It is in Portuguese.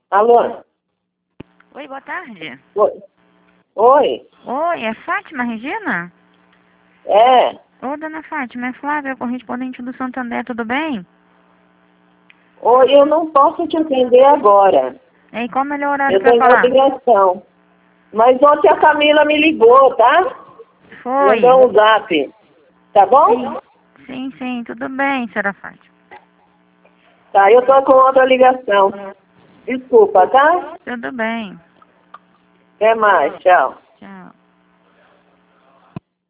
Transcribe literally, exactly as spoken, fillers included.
Alô? Oi, boa tarde. Oi? Oi? Oi, é Fátima Regina? É? Ô, dona Fátima, é Flávia, correspondente do Santander, tudo bem? Oi, eu não posso te atender agora. E qual o melhor horário Eu para estou em falar? ligação. Mas ontem a Camila me ligou, tá? Foi. Mandou um zap. Tá bom? Sim, sim, sim, tudo bem, senhora Fátima. Tá, eu tô com outra ligação. Desculpa, tá? Tudo bem. Até mais, tchau.